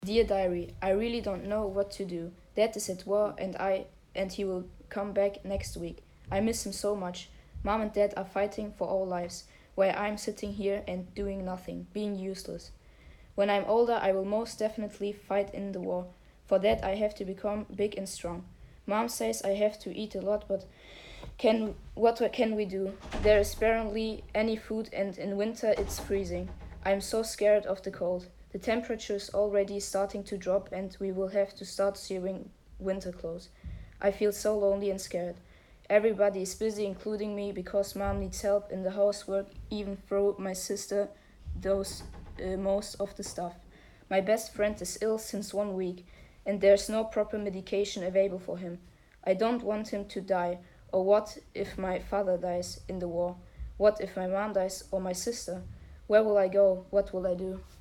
Dear diary, I really don't know what to do. Dad is at war and he will come back next week. I miss him so much. Mom and Dad are fighting for our lives, while I'm sitting here and doing nothing, being useless. When I'm older, I will most definitely fight in the war. For that, I have to become big and strong. Mom says I have to eat a lot, but what can we do? There is barely any food, and in winter it's freezing. I'm so scared of the cold. The temperature is already starting to drop, and we will have to start sewing winter clothes. I feel so lonely and scared. Everybody is busy, including me, because mom needs help in the housework, even though my sister does most of the stuff. My best friend is ill since 1 week, and there's no proper medication available for him. I don't want him to die. Or what if my father dies in the war? What if my mom dies or my sister? Where will I go? What will I do?